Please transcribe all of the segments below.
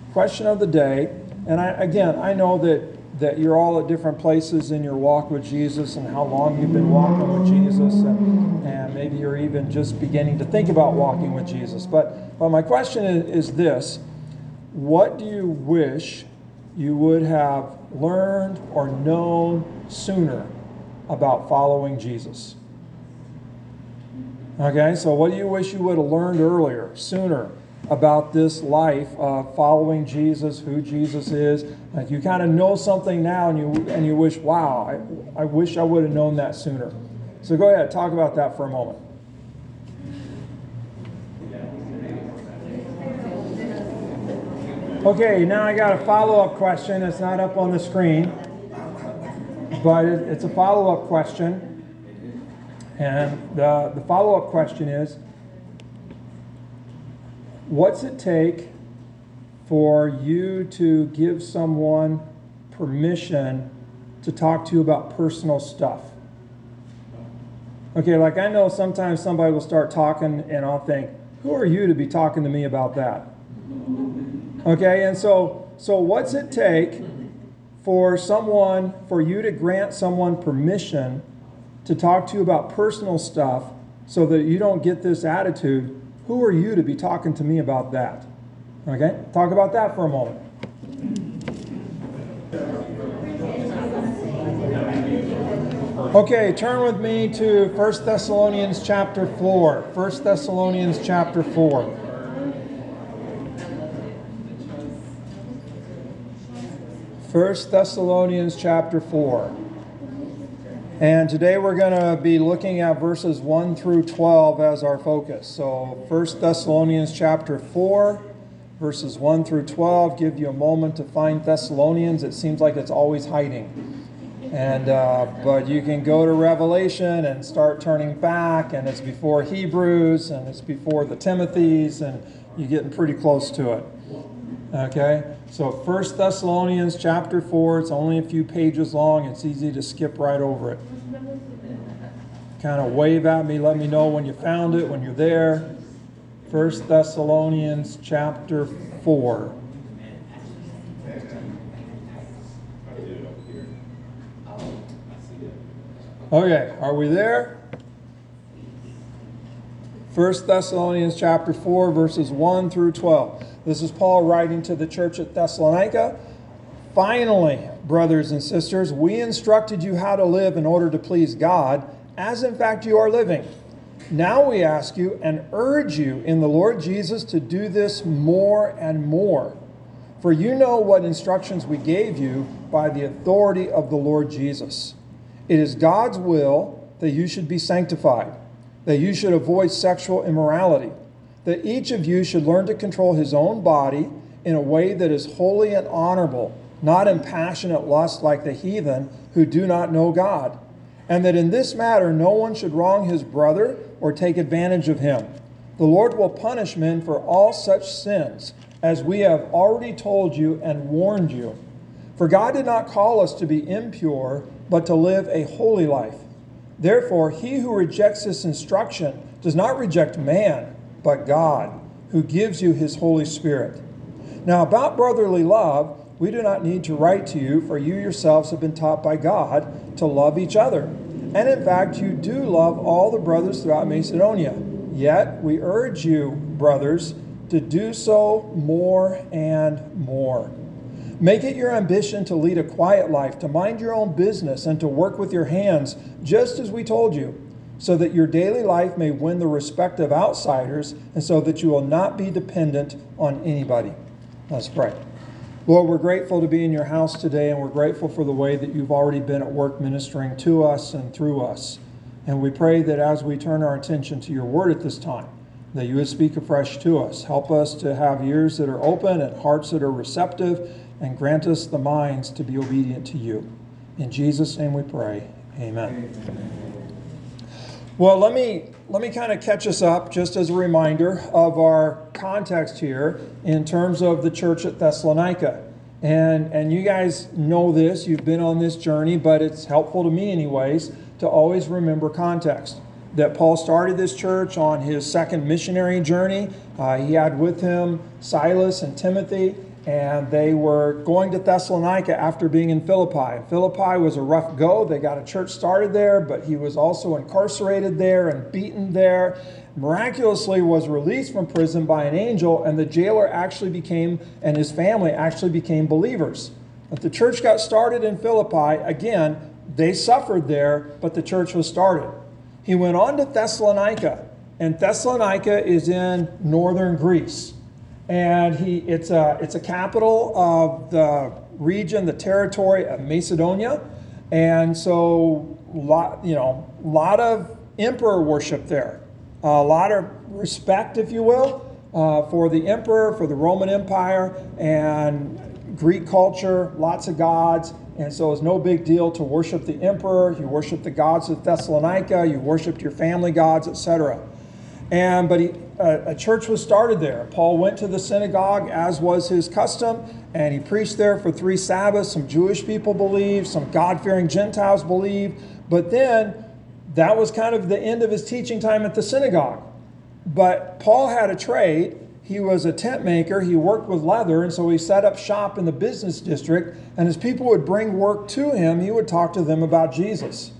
question of the day, and I know that you're all at different places in your walk with Jesus and how long you've been walking with Jesus, and maybe you're even just beginning to think about walking with Jesus. But my question is this: what do you wish you would have learned or known sooner about following Jesus? Okay, so what do you wish you would have learned earlier, sooner, about this life of following Jesus, who Jesus is? Like, you kind of know something now, and you wish, wow, I wish I would have known that sooner. So go ahead, talk about that for a moment. Okay, now I got a follow-up question. It's not up on the screen, but it's a follow-up question. And the follow-up question is, what's it take for you to give someone permission to talk to you about personal stuff? Okay, like I know sometimes somebody will start talking and I'll think, who are you to be talking to me about that? Okay, and so what's it take for you to grant someone permission to talk to you about personal stuff so that you don't get this attitude, who are you to be talking to me about that? Okay, talk about that for a moment. Okay, turn with me to 1 Thessalonians chapter 4. 1 Thessalonians chapter 4. 1 Thessalonians chapter 4. And today we're going to be looking at verses 1 through 12 as our focus. So 1 Thessalonians chapter 4, verses 1 through 12. Give you a moment to find Thessalonians. It seems like it's always hiding. And but you can go to Revelation and start turning back, and it's before Hebrews, and it's before the Timothys, and you're getting pretty close to it. Okay, so 1 Thessalonians chapter 4, it's only a few pages long. It's easy to skip right over it. Kind of wave at me, let me know when you found it, when you're there. 1 Thessalonians chapter 4. Okay, are we there? 1 Thessalonians chapter 4, verses 1 through 12. This is Paul writing to the church at Thessalonica. Finally, brothers and sisters, we instructed you how to live in order to please God, as in fact you are living. Now we ask you and urge you in the Lord Jesus to do this more and more. For you know what instructions we gave you by the authority of the Lord Jesus. It is God's will that you should be sanctified, that you should avoid sexual immorality, that each of you should learn to control his own body in a way that is holy and honorable, not in passionate lust like the heathen who do not know God, and that in this matter no one should wrong his brother or take advantage of him. The Lord will punish men for all such sins, as we have already told you and warned you. For God did not call us to be impure, but to live a holy life. Therefore, he who rejects this instruction does not reject man, but God, who gives you his Holy Spirit. Now, about brotherly love, we do not need to write to you, for you yourselves have been taught by God to love each other. And in fact, you do love all the brothers throughout Macedonia. Yet, we urge you, brothers, to do so more and more. Make it your ambition to lead a quiet life, to mind your own business, and to work with your hands, just as we told you, so that your daily life may win the respect of outsiders, and so that you will not be dependent on anybody. Let's pray. Lord, we're grateful to be in your house today, and we're grateful for the way that you've already been at work ministering to us and through us. And we pray that as we turn our attention to your word at this time, that you would speak afresh to us. Help us to have ears that are open and hearts that are receptive, and grant us the minds to be obedient to you. In Jesus' name we pray. Amen. Well, let me kind of catch us up just as a reminder of our context here in terms of the church at Thessalonica. And you guys know this, you've been on this journey, but it's helpful to me anyways to always remember context. That Paul started this church on his second missionary journey. He had with him Silas and Timothy, and they were going to Thessalonica after being in Philippi. Philippi was a rough go. They got a church started there, but he was also incarcerated there and beaten there. Miraculously was released from prison by an angel, and the jailer actually became, and his family actually became believers. But the church got started in Philippi. Again, they suffered there, but the church was started. He went on to Thessalonica, and Thessalonica is in northern Greece. And it's a capital of the region, the territory of Macedonia. And so, lot of emperor worship there. A lot of respect, if you will, for the emperor, for the Roman Empire, and Greek culture, lots of gods. And so it's no big deal to worship the emperor. You worship the gods of Thessalonica. You worshiped your family gods, etc. But a church was started there. Paul went to the synagogue, as was his custom, and he preached there for 3 Sabbaths. Some Jewish people believed, some God-fearing Gentiles believed. But then that was kind of the end of his teaching time at the synagogue. But Paul had a trade. He was a tent maker. He worked with leather, and so he set up shop in the business district. And as people would bring work to him, he would talk to them about Jesus.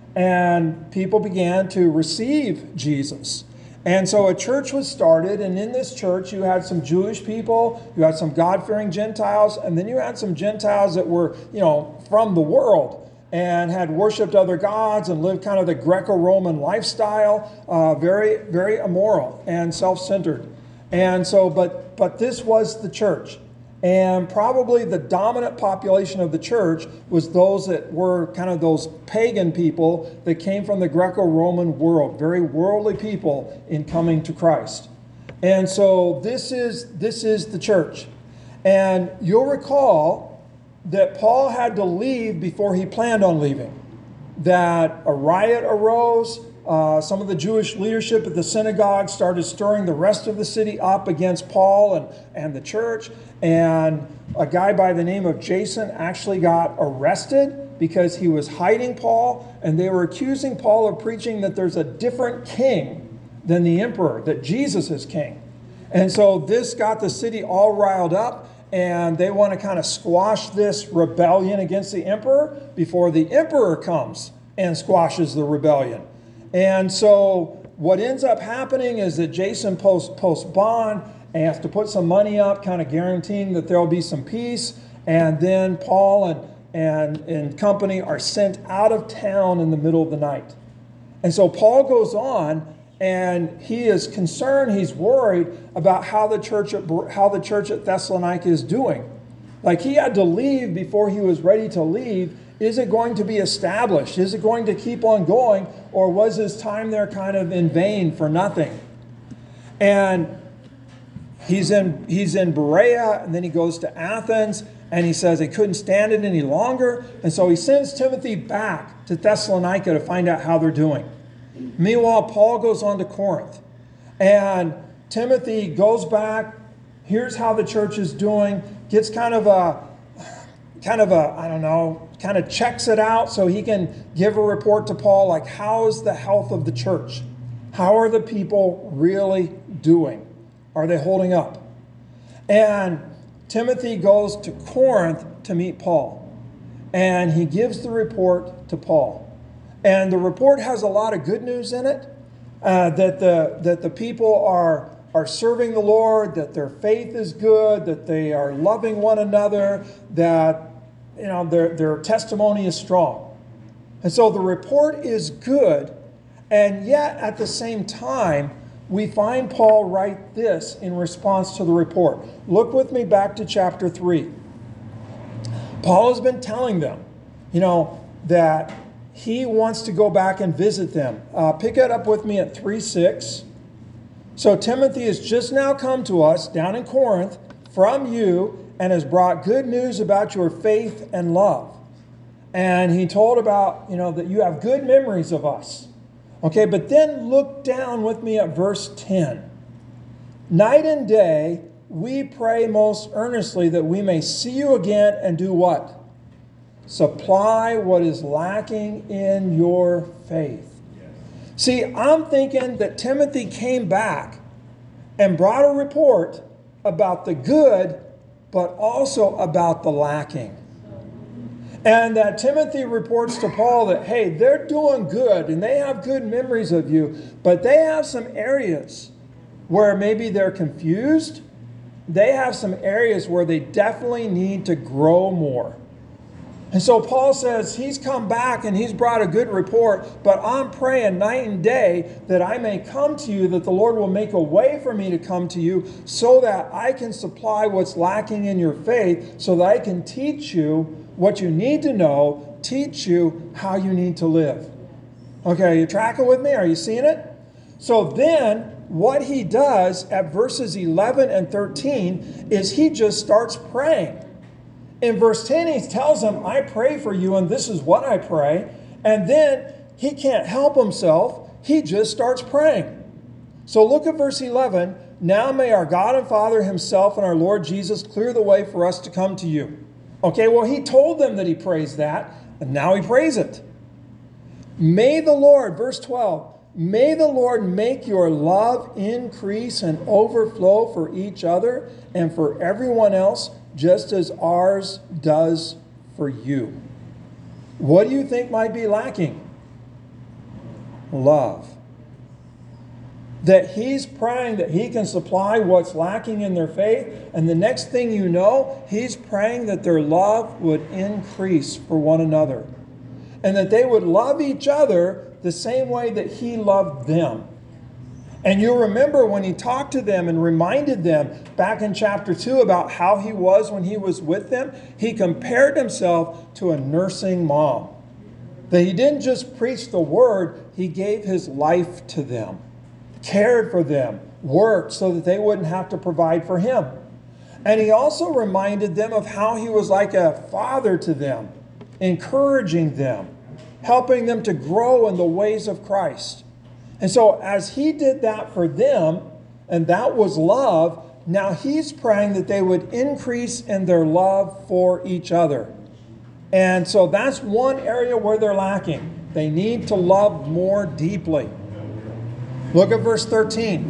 And people began to receive Jesus. And so a church was started, and in this church you had some Jewish people, you had some God-fearing Gentiles, and then you had some Gentiles that were, from the world and had worshipped other gods and lived kind of the Greco-Roman lifestyle, very, very immoral and self-centered. And so, but this was the church. And probably the dominant population of the church was those that were kind of those pagan people that came from the Greco-Roman world, very worldly people in coming to Christ. And so this is the church. And you'll recall that Paul had to leave before he planned on leaving. That a riot arose. Some of the Jewish leadership at the synagogue started stirring the rest of the city up against Paul and the church. And a guy by the name of Jason actually got arrested because he was hiding Paul. And they were accusing Paul of preaching that there's a different king than the emperor, that Jesus is king. And so this got the city all riled up. And they want to kind of squash this rebellion against the emperor before the emperor comes and squashes the rebellion. And so what ends up happening is that Jason posts bond and has to put some money up, kind of guaranteeing that there will be some peace. And then Paul and company are sent out of town in the middle of the night. And so Paul goes on, and he is concerned, he's worried about how the church at Thessalonica is doing. Like, he had to leave before he was ready to leave. Is it going to be established? Is it going to keep on going? Or was his time there kind of in vain for nothing? And he's in Berea, and then he goes to Athens, and he says he couldn't stand it any longer. And so he sends Timothy back to Thessalonica to find out how they're doing. Meanwhile, Paul goes on to Corinth. And Timothy goes back, hears how the church is doing, gets kind of checks it out so he can give a report to Paul, like, how is the health of the church? How are the people really doing? Are they holding up? And Timothy goes to Corinth to meet Paul. And he gives the report to Paul. And the report has a lot of good news in it, that the people are serving the Lord, that their faith is good, that they are loving one another, that their testimony is strong. And so the report is good, and yet at the same time, we find Paul write this in response to the report. Look with me back to chapter 3. Paul has been telling them, that he wants to go back and visit them. Pick it up with me at 3:6. So Timothy has just now come to us down in Corinth from you and has brought good news about your faith and love. And he told about, that you have good memories of us. Okay, but then look down with me at verse 10. Night and day, we pray most earnestly that we may see you again and do what? Supply what is lacking in your faith. See, I'm thinking that Timothy came back and brought a report about the good, but also about the lacking. And that Timothy reports to Paul that, hey, they're doing good and they have good memories of you, but they have some areas where maybe they're confused. They have some areas where they definitely need to grow more. And so Paul says he's come back and he's brought a good report, but I'm praying night and day that I may come to you, that the Lord will make a way for me to come to you so that I can supply what's lacking in your faith, so that I can teach you what you need to know, teach you how you need to live. Okay, are you tracking with me? Are you seeing it? So then what he does at verses 11 and 13 is he just starts praying. In verse 10, he tells them, I pray for you, and this is what I pray. And then he can't help himself. He just starts praying. So look at verse 11. Now may our God and Father himself and our Lord Jesus clear the way for us to come to you. Okay, well, he told them that he prays that, and now he prays it. May the Lord, verse 12, may the Lord make your love increase and overflow for each other and for everyone else, just as ours does for you. What do you think might be lacking? Love. That he's praying that he can supply what's lacking in their faith, and the next thing you know, he's praying that their love would increase for one another, and that they would love each other the same way that he loved them. And you'll remember when he talked to them and reminded them back in chapter 2 about how he was when he was with them, he compared himself to a nursing mom. That he didn't just preach the word, he gave his life to them, cared for them, worked so that they wouldn't have to provide for him. And he also reminded them of how he was like a father to them, encouraging them, helping them to grow in the ways of Christ. And so as he did that for them, and that was love, now he's praying that they would increase in their love for each other. And so that's one area where they're lacking. They need to love more deeply. Look at verse 13.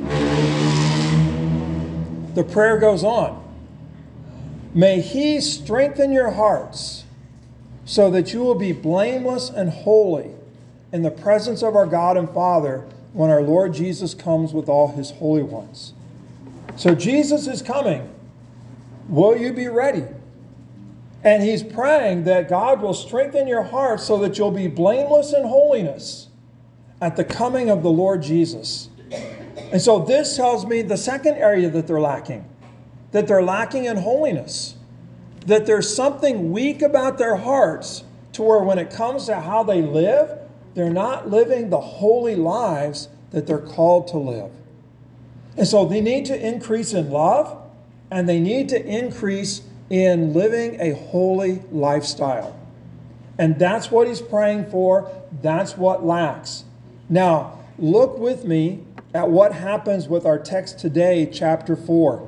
The prayer goes on. May he strengthen your hearts so that you will be blameless and holy in the presence of our God and Father when our Lord Jesus comes with all his holy ones. So Jesus is coming. Will you be ready? And he's praying that God will strengthen your heart so that you'll be blameless in holiness at the coming of the Lord Jesus. And so this tells me the second area that they're lacking. That they're lacking in holiness. That there's something weak about their hearts to where when it comes to how they live, they're not living the holy lives that they're called to live. And so they need to increase in love, and they need to increase in living a holy lifestyle. And that's what he's praying for. That's what lacks. Now, look with me at what happens with our text today, chapter 4.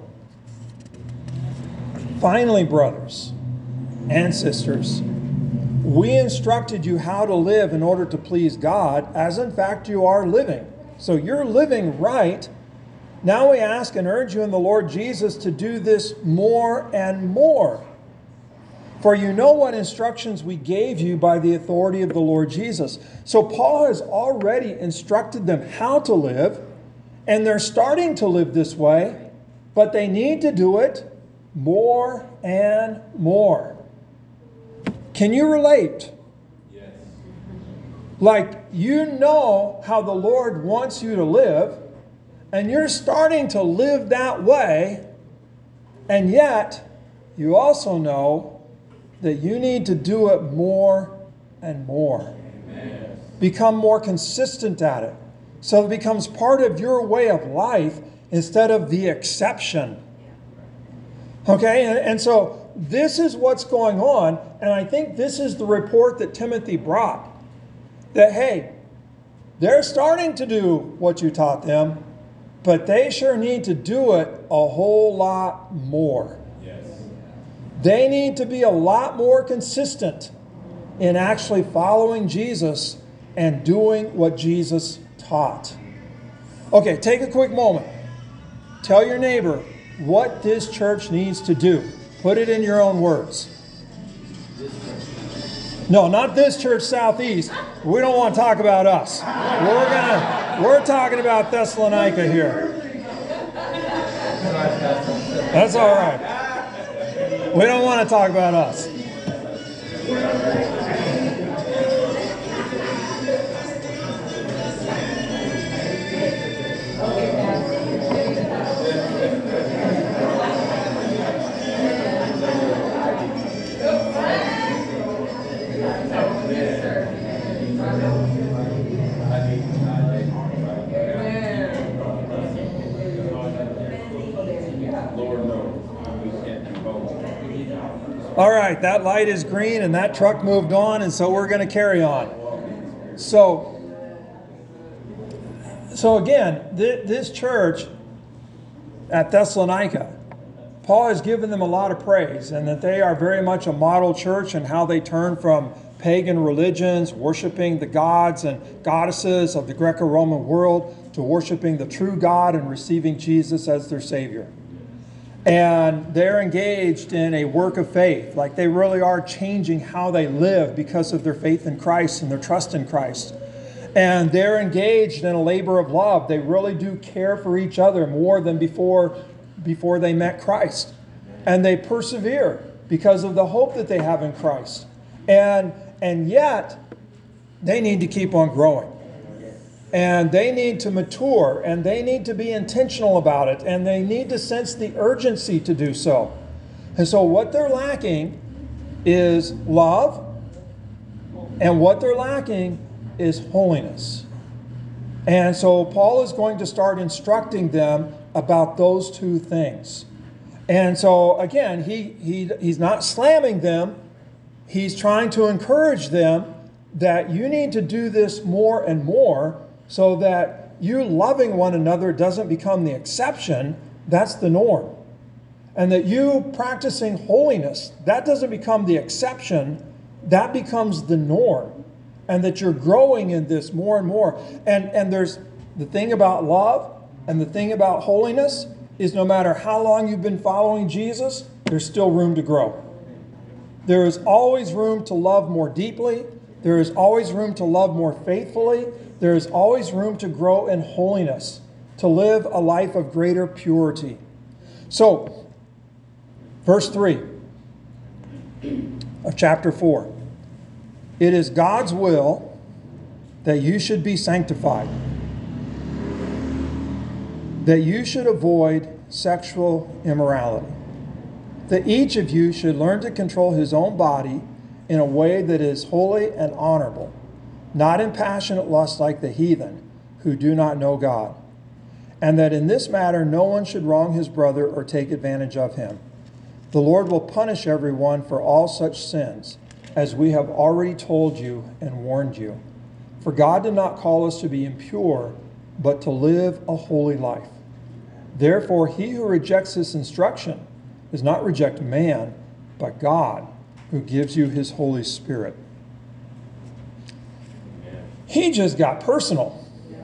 Finally, brothers and sisters, we instructed you how to live in order to please God, as in fact you are living. So you're living right. Now we ask and urge you in the Lord Jesus to do this more and more. For you know what instructions we gave you by the authority of the Lord Jesus. So Paul has already instructed them how to live, and they're starting to live this way, but they need to do it more and more. Can you relate? Yes. Like, you know how the Lord wants you to live, and you're starting to live that way, and yet you also know that you need to do it more and more. Amen. Become more consistent at it, so it becomes part of your way of life instead of the exception. Okay, and so this is what's going on, and I think this is the report that Timothy brought. That, hey, they're starting to do what you taught them, but they sure need to do it a whole lot more. Yes. They need to be a lot more consistent in actually following Jesus and doing what Jesus taught. Okay, take a quick moment. Tell your neighbor what this church needs to do. Put it in your own words. No, not this church southeast. We don't want to talk about us. We're talking about Thessalonica here. That's all right. We don't want to talk about us. All right, that light is green and that truck moved on, and so we're going to carry on. So again, this church at Thessalonica, Paul has given them a lot of praise, and that they are very much a model church in how they turn from pagan religions, worshiping the gods and goddesses of the Greco-Roman world, to worshiping the true God and receiving Jesus as their Savior. And they're engaged in a work of faith. Like, they really are changing how they live because of their faith in Christ and their trust in Christ. And they're engaged in a labor of love. They really do care for each other more than before they met Christ. And they persevere because of the hope that they have in Christ. And yet, they need to keep on growing. And they need to mature, and they need to be intentional about it, and they need to sense the urgency to do so. And so what they're lacking is love, and what they're lacking is holiness. And so Paul is going to start instructing them about those two things. And so again, he's not slamming them. He's trying to encourage them that you need to do this more and more, so that you loving one another doesn't become the exception, that's the norm. And that you practicing holiness, that doesn't become the exception, that becomes the norm. And that you're growing in this more and more. And there's the thing about love and the thing about holiness is, no matter how long you've been following Jesus, there's still room to grow. There is always room to love more deeply. There is always room to love more faithfully. There is always room to grow in holiness, to live a life of greater purity. So, verse 3 of chapter 4. It is God's will that you should be sanctified, that you should avoid sexual immorality, that each of you should learn to control his own body in a way that is holy and honorable, not in passionate lust like the heathen who do not know God, and that in this matter no one should wrong his brother or take advantage of him. The Lord will punish everyone for all such sins, as we have already told you and warned you. For God did not call us to be impure, but to live a holy life. Therefore, he who rejects this instruction does not reject man, but God, who gives you his Holy Spirit. He just got personal.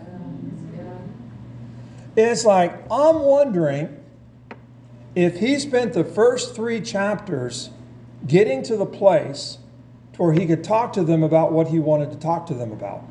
It's like, I'm wondering if he spent the first 3 chapters getting to the place to where he could talk to them about what he wanted to talk to them about.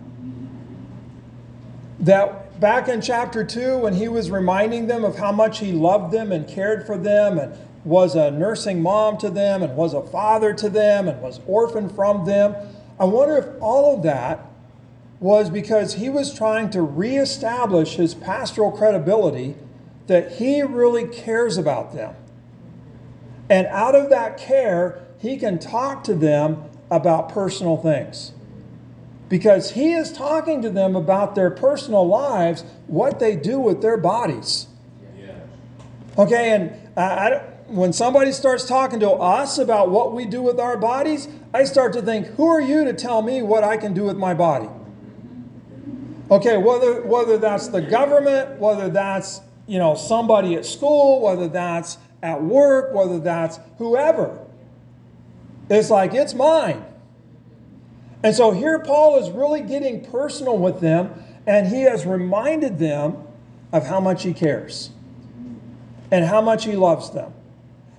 That back in chapter 2, when he was reminding them of how much he loved them and cared for them and was a nursing mom to them and was a father to them and was orphaned from them, I wonder if all of that was because he was trying to reestablish his pastoral credibility, that he really cares about them. And out of that care, he can talk to them about personal things. Because he is talking to them about their personal lives, what they do with their bodies. Okay, and when somebody starts talking to us about what we do with our bodies, I start to think, who are you to tell me what I can do with my body? Okay, whether that's the government, whether that's somebody at school, whether that's at work, whether that's whoever. It's like, it's mine. And so here Paul is really getting personal with them, and he has reminded them of how much he cares and how much he loves them.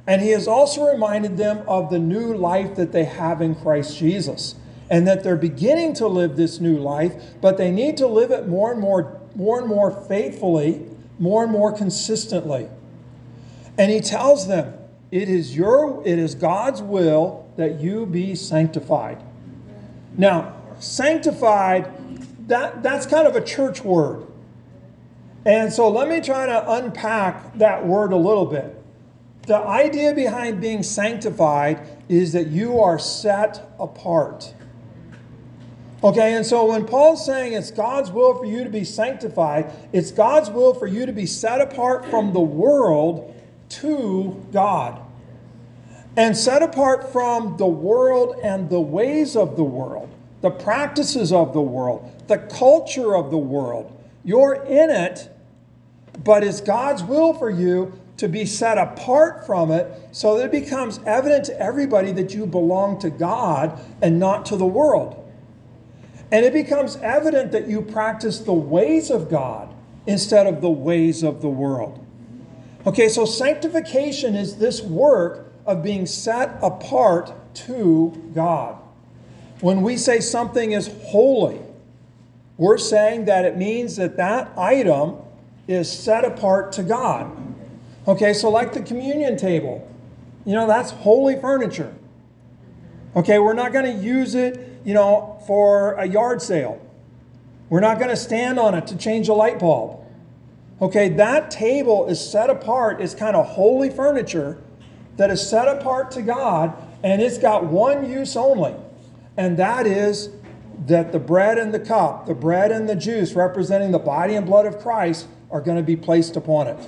And he has also reminded them of the new life that they have in Christ Jesus, and that they're beginning to live this new life, but they need to live it more and more faithfully, more and more consistently. And he tells them, it is God's will that you be sanctified. Now, sanctified, that's kind of a church word. And so let me try to unpack that word a little bit. The idea behind being sanctified is that you are set apart. Okay, and so when Paul's saying it's God's will for you to be sanctified, it's God's will for you to be set apart from the world to God. And set apart from the world and the ways of the world, the practices of the world, the culture of the world. You're in it, but it's God's will for you to be set apart from it so that it becomes evident to everybody that you belong to God and not to the world. And it becomes evident that you practice the ways of God instead of the ways of the world. Okay, so sanctification is this work of being set apart to God. When we say something is holy, we're saying that it means that that item is set apart to God. Okay, so like the communion table, that's holy furniture. Okay, we're not going to use it, for a yard sale. We're not going to stand on it to change a light bulb. Okay, that table is set apart, it's kind of holy furniture that is set apart to God, and it's got one use only. And that is that the bread and the cup, the bread and the juice representing the body and blood of Christ are going to be placed upon it.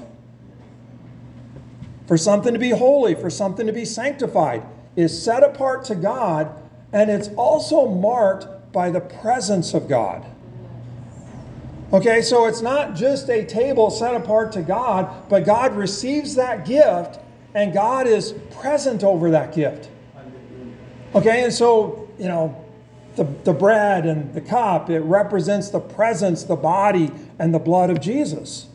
For something to be holy, for something to be sanctified, is set apart to God, and it's also marked by the presence of God. Okay, so it's not just a table set apart to God, but God receives that gift, and God is present over that gift. Okay, and so, the bread and the cup, it represents the presence, the body, and the blood of Jesus.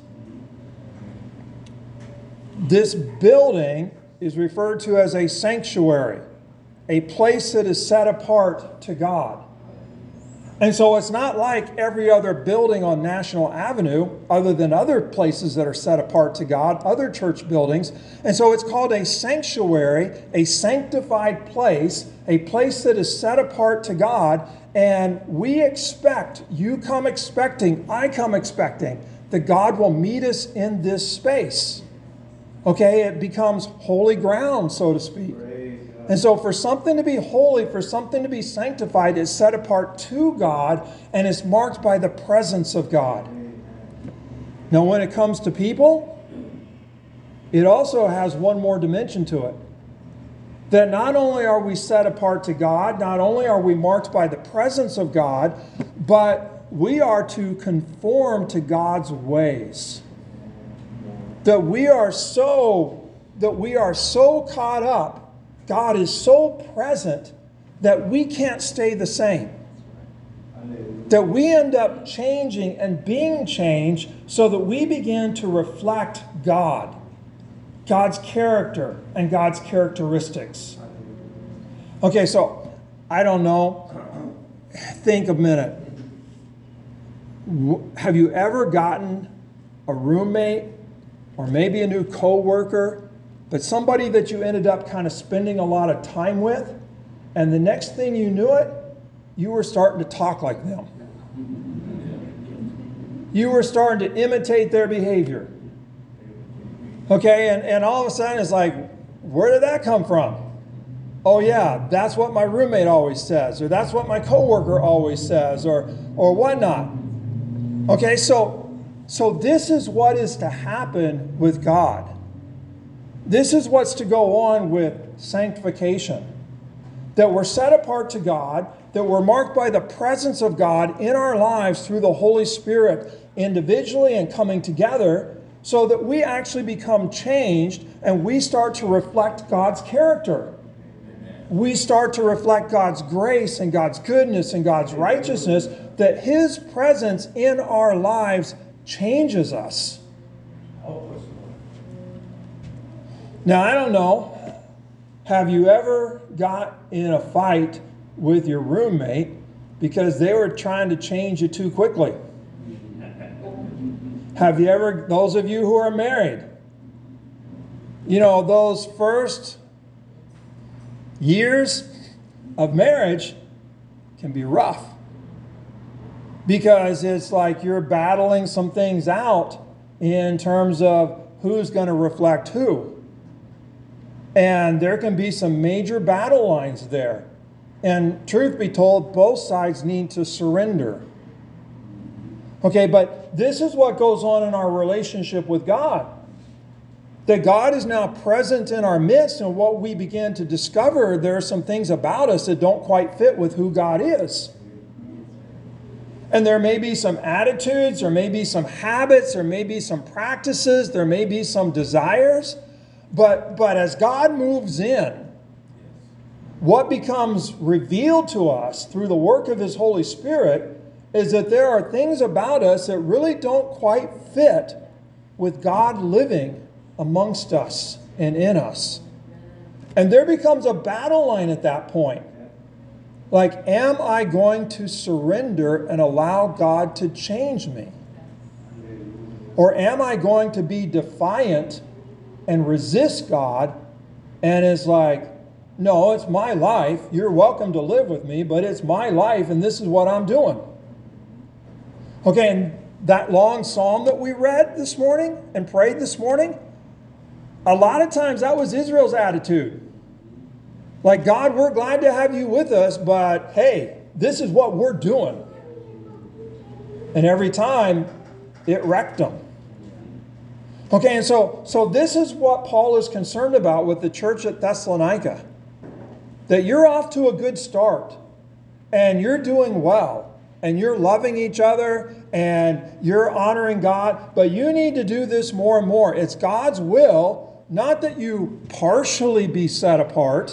This building is referred to as a sanctuary, a place that is set apart to God. And so it's not like every other building on National Avenue, other than other places that are set apart to God, other church buildings. And so it's called a sanctuary, a sanctified place, a place that is set apart to God. And we expect, you come expecting, I come expecting, that God will meet us in this space. Okay, it becomes holy ground, so to speak. And so for something to be holy, for something to be sanctified, it's set apart to God, and it's marked by the presence of God. Now, when it comes to people, it also has one more dimension to it. That not only are we set apart to God, not only are we marked by the presence of God, but we are to conform to God's ways. That we are so caught up, God is so present that we can't stay the same. That we end up changing and being changed so that we begin to reflect God, God's character and God's characteristics. Okay, so I don't know. Think a minute. Have you ever gotten a roommate or maybe a new coworker, but somebody that you ended up kind of spending a lot of time with, and the next thing you knew it, you were starting to talk like them. You were starting to imitate their behavior. Okay, and all of a sudden it's like, where did that come from? Oh yeah, that's what my roommate always says, or that's what my coworker always says, or whatnot. Okay, so this is what is to happen with God. This is what's to go on with sanctification. That we're set apart to God, that we're marked by the presence of God in our lives through the Holy Spirit, individually and coming together, so that we actually become changed and we start to reflect God's character. We start to reflect God's grace and God's goodness and God's righteousness, that His presence in our lives changes us. Now, I don't know, have you ever got in a fight with your roommate because they were trying to change you too quickly? Have you ever, those of you who are married, those first years of marriage can be rough because it's like you're battling some things out in terms of who's going to reflect who. And there can be some major battle lines there. And truth be told, both sides need to surrender. Okay, but this is what goes on in our relationship with God. That God is now present in our midst, and what we begin to discover, there are some things about us that don't quite fit with who God is. And there may be some attitudes, there may be some habits, there may be some practices, there may be some desires. But as God moves in, what becomes revealed to us through the work of His Holy Spirit is that there are things about us that really don't quite fit with God living amongst us and in us. And there becomes a battle line at that point. Like, am I going to surrender and allow God to change me? Or am I going to be defiant and resist God and is like, no, it's my life. You're welcome to live with me, but it's my life and this is what I'm doing. Okay, and that long psalm that we read this morning and prayed this morning, a lot of times that was Israel's attitude. Like, God, we're glad to have you with us, but hey, this is what we're doing. And every time it wrecked them. Okay, and so this is what Paul is concerned about with the church at Thessalonica. That you're off to a good start, and you're doing well, and you're loving each other, and you're honoring God, but you need to do this more and more. It's God's will, not that you partially be set apart.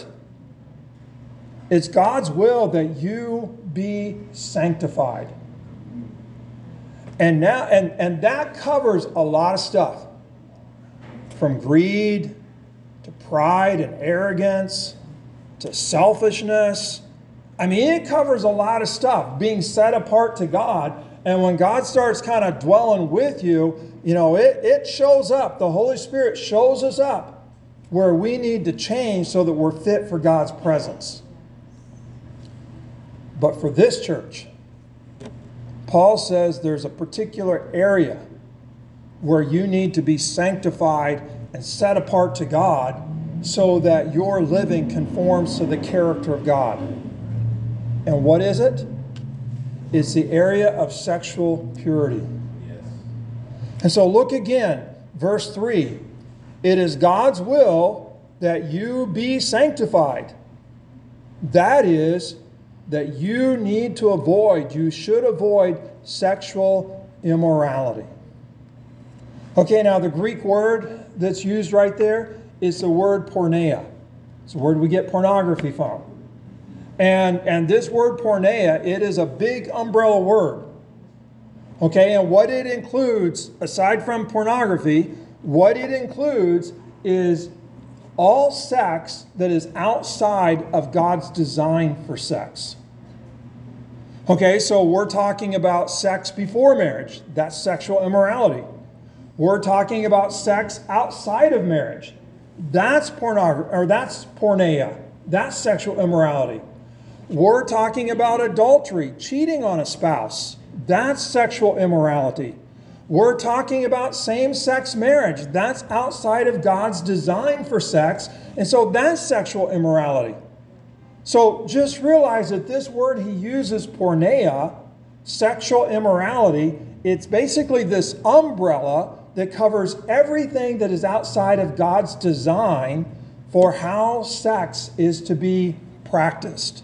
It's God's will that you be sanctified. And now, and that covers a lot of stuff. From greed to pride and arrogance to selfishness. I mean, it covers a lot of stuff, being set apart to God. And when God starts kind of dwelling with you, it shows up. The Holy Spirit shows us up where we need to change so that we're fit for God's presence. But for this church, Paul says there's a particular area where you need to be sanctified and set apart to God so that your living conforms to the character of God. And what is it? It's the area of sexual purity. Yes. And so look again, verse 3. It is God's will that you be sanctified. That is, that you should avoid sexual immorality. Okay, now the Greek word that's used right there is the word porneia. It's the word we get pornography from. And this word porneia, it is a big umbrella word. Okay, and what it includes, aside from pornography, what it includes is all sex that is outside of God's design for sex. Okay, so we're talking about sex before marriage. That's sexual immorality. We're talking about sex outside of marriage. That's pornography, or that's porneia. That's sexual immorality. We're talking about adultery, cheating on a spouse. That's sexual immorality. We're talking about same-sex marriage. That's outside of God's design for sex. And so that's sexual immorality. So just realize that this word he uses, porneia, sexual immorality, it's basically this umbrella that covers everything that is outside of God's design for how sex is to be practiced.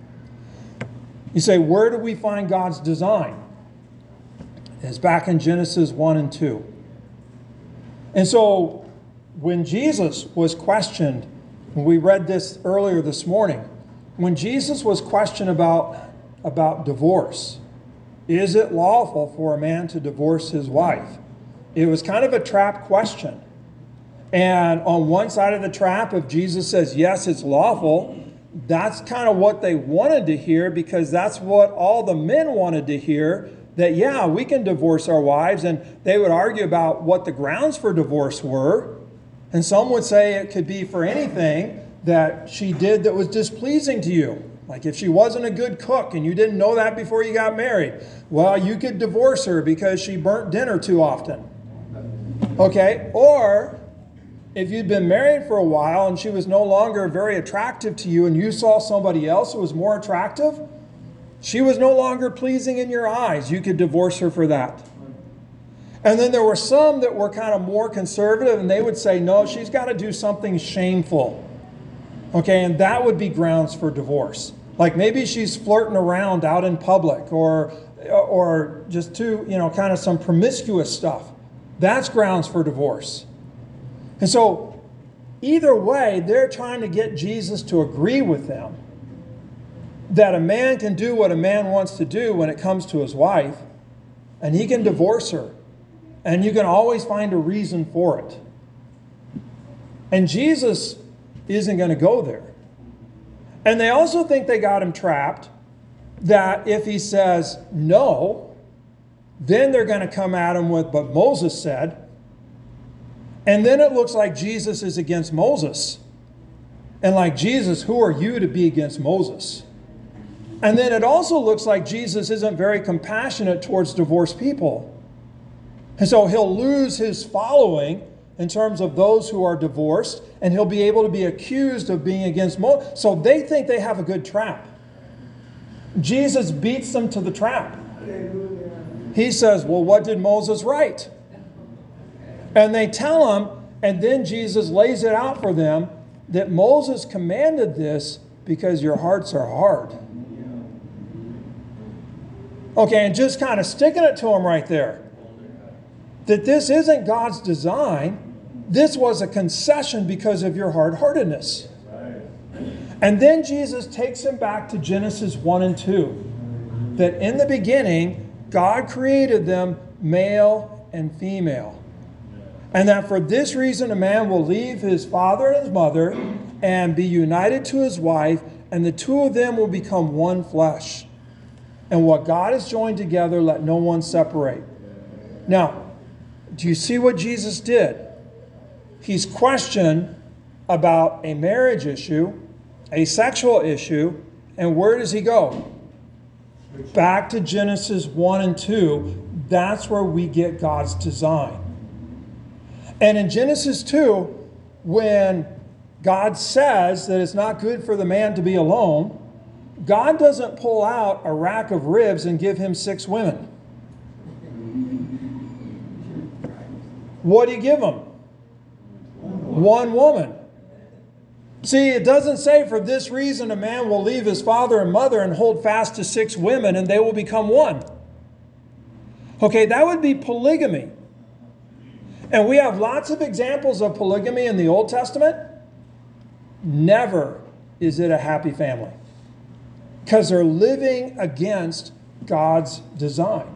You say, where do we find God's design? It's back in Genesis 1 and 2. And so when Jesus was questioned, when we read this earlier this morning, when Jesus was questioned about divorce, is it lawful for a man to divorce his wife? It was kind of a trap question. And on one side of the trap, if Jesus says, yes, it's lawful, that's kind of what they wanted to hear, because that's what all the men wanted to hear, that, yeah, we can divorce our wives. And they would argue about what the grounds for divorce were. And some would say it could be for anything that she did that was displeasing to you. Like if she wasn't a good cook and you didn't know that before you got married, well, you could divorce her because she burnt dinner too often. Okay? Or if you'd been married for a while and she was no longer very attractive to you and you saw somebody else who was more attractive, she was no longer pleasing in your eyes, you could divorce her for that. And then there were some that were kind of more conservative, and they would say, no, she's got to do something shameful. Okay, and that would be grounds for divorce. Like maybe she's flirting around out in public, or just kind of some promiscuous stuff. That's grounds for divorce. And so either way, they're trying to get Jesus to agree with them that a man can do what a man wants to do when it comes to his wife, and he can divorce her. And you can always find a reason for it. And Jesus isn't going to go there. And they also think they got him trapped, that if he says no, then they're going to come at him with, but Moses said. And then it looks like Jesus is against Moses. And like, Jesus, who are you to be against Moses? And then it also looks like Jesus isn't very compassionate towards divorced people. And so he'll lose his following in terms of those who are divorced, and he'll be able to be accused of being against Moses. So they think they have a good trap. Jesus beats them to the trap. He says, well, what did Moses write? And they tell him, and then Jesus lays it out for them, that Moses commanded this because your hearts are hard. Okay, and just kind of sticking it to him right there. That this isn't God's design. This was a concession because of your hard-heartedness. And then Jesus takes him back to Genesis 1 and 2. That in the beginning, God created them male and female. And that for this reason, a man will leave his father and his mother and be united to his wife, and the two of them will become one flesh. And what God has joined together, let no one separate. Now, do you see what Jesus did? He's questioned about a marriage issue, a sexual issue, and where does he go? Back to Genesis 1 and 2. That's where we get God's design. And in Genesis 2, when God says that it's not good for the man to be alone, God doesn't pull out a rack of ribs and give him 6 women. What do you give him? One woman. See, it doesn't say for this reason a man will leave his father and mother and hold fast to 6 women and they will become one. Okay, that would be polygamy. And we have lots of examples of polygamy in the Old Testament. Never is it a happy family, because they're living against God's design.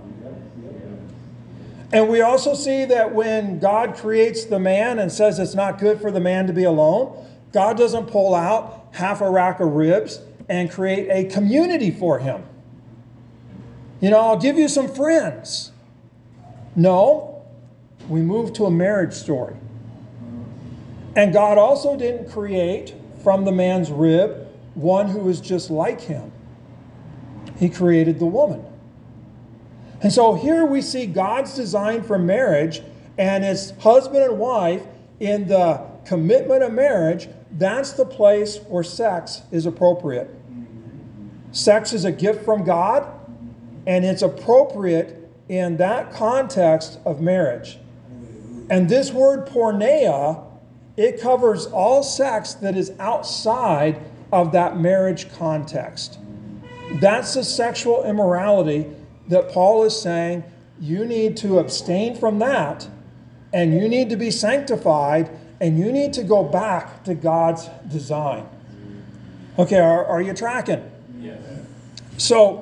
And we also see that when God creates the man and says it's not good for the man to be alone, God doesn't pull out half a rack of ribs and create a community for him. I'll give you some friends. No, we move to a marriage story. And God also didn't create from the man's rib one who was just like him. He created the woman. And so here we see God's design for marriage, and as husband and wife in the commitment of marriage, that's the place where sex is appropriate. Sex is a gift from God, and it's appropriate in that context of marriage. And this word porneia, it covers all sex that is outside of that marriage context. That's the sexual immorality that Paul is saying you need to abstain from that, and you need to be sanctified, and you need to go back to God's design. Okay, are you tracking? Yes. So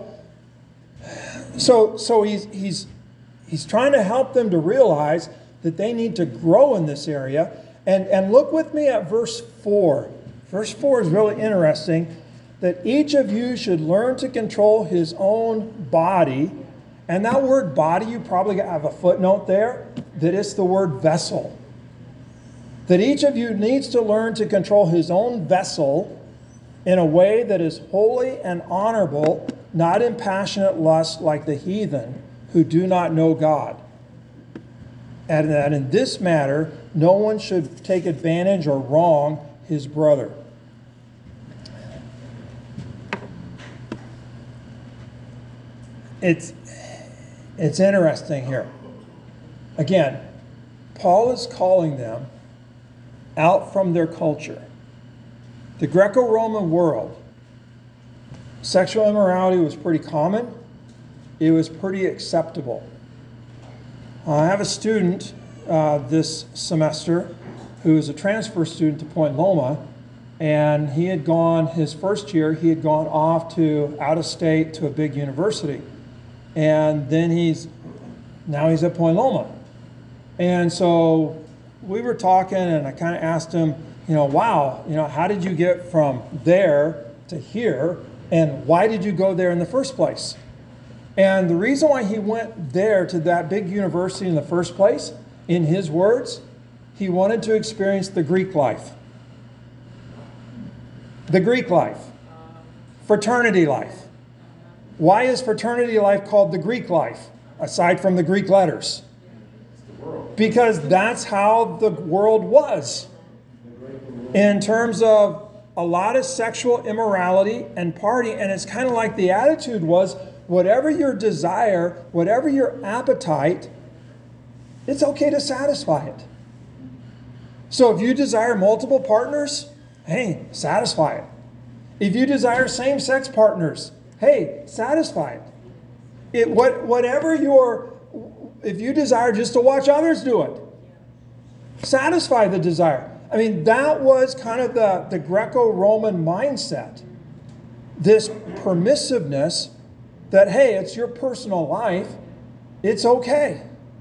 he's trying to help them to realize that they need to grow in this area, And look with me at verse 4. Verse 4 is really interesting, that each of you should learn to control his own body. And that word body, you probably have a footnote there, that it's the word vessel. That each of you needs to learn to control his own vessel in a way that is holy and honorable, not in passionate lust like the heathen who do not know God. And that in this matter, no one should take advantage or wrong his brother. It's interesting here. Again, Paul is calling them out from their culture. The Greco-Roman world, sexual immorality was pretty common. It was pretty acceptable. I have a student this semester who is a transfer student to Point Loma, and he had gone, his first year, he had gone off to out of state to a big university. And then now he's at Point Loma. And so we were talking, and I kind of asked him, wow, how did you get from there to here, and why did you go there in the first place? And the reason why he went there to that big university in the first place, in his words, he wanted to experience the Greek life. The Greek life. Fraternity life. Why is fraternity life called the Greek life, aside from the Greek letters? Because that's how the world was. In terms of a lot of sexual immorality and party, and it's kind of like the attitude was, whatever your desire, whatever your appetite, it's okay to satisfy it. So if you desire multiple partners, hey, satisfy it. If you desire same-sex partners, hey, satisfy it. If you desire just to watch others do it, satisfy the desire. I mean, that was kind of the Greco-Roman mindset. This permissiveness that, hey, it's your personal life, it's okay.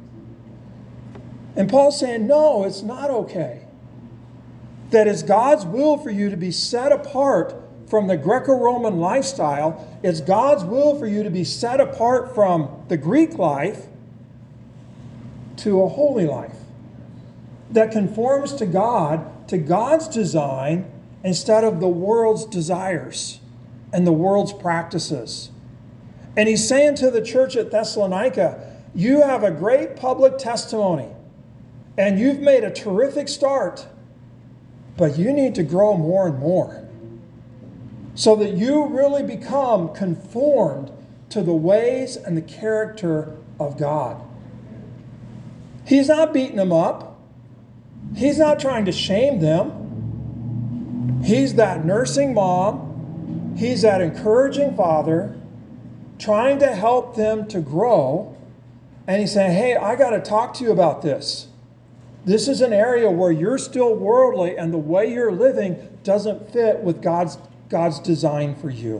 And Paul's saying, no, it's not okay. That it's God's will for you to be set apart from the Greco-Roman lifestyle. It's God's will for you to be set apart from the Greek life to a holy life that conforms to God, to God's design, instead of the world's desires and the world's practices. And he's saying to the church at Thessalonica, you have a great public testimony, and you've made a terrific start, but you need to grow more and more so that you really become conformed to the ways and the character of God. He's not beating them up. He's not trying to shame them. He's that nursing mom. He's that encouraging father trying to help them to grow. And he's saying, hey, I got to talk to you about this. This is an area where you're still worldly and the way you're living doesn't fit with God's design for you.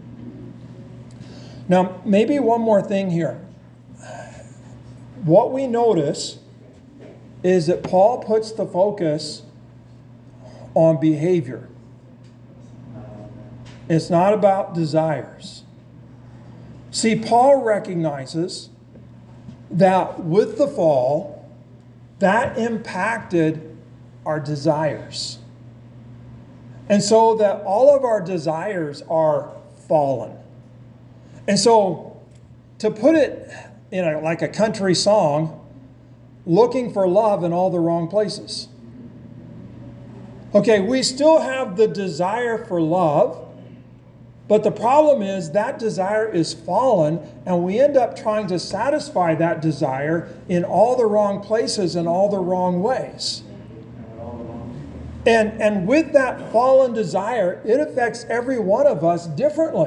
Now, maybe one more thing here. What we notice is that Paul puts the focus on behavior. It's not about desires. See, Paul recognizes that with the fall, that impacted our desires. And so that all of our desires are fallen. And so, to put it in like a country song, looking for love in all the wrong places. Okay, we still have the desire for love, but the problem is that desire is fallen, and we end up trying to satisfy that desire in all the wrong places and all the wrong ways. And with that fallen desire, it affects every one of us differently.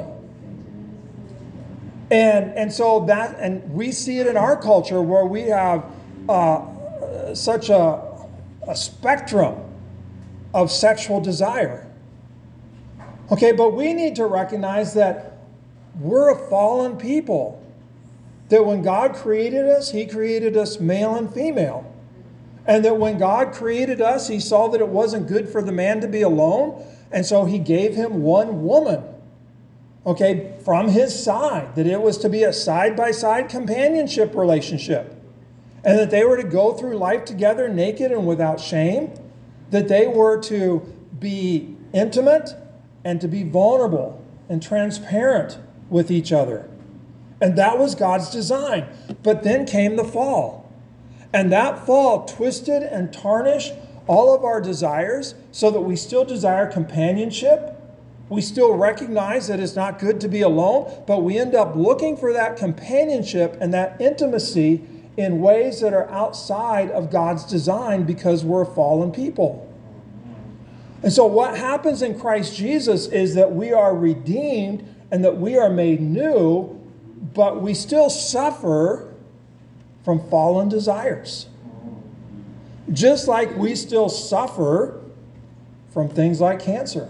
And so that, and we see it in our culture where we have such a spectrum of sexual desire. Okay, but we need to recognize that we're a fallen people. That when God created us, He created us male and female. And that when God created us, he saw that it wasn't good for the man to be alone. And so he gave him one woman, okay, from his side, that it was to be a side-by-side companionship relationship. And that they were to go through life together naked and without shame. That they were to be intimate and to be vulnerable and transparent with each other. And that was God's design. But then came the fall. And that fall twisted and tarnished all of our desires so that we still desire companionship. We still recognize that it's not good to be alone, but we end up looking for that companionship and that intimacy in ways that are outside of God's design because we're fallen people. And so what happens in Christ Jesus is that we are redeemed and that we are made new, but we still suffer from fallen desires. Just like we still suffer from things like cancer.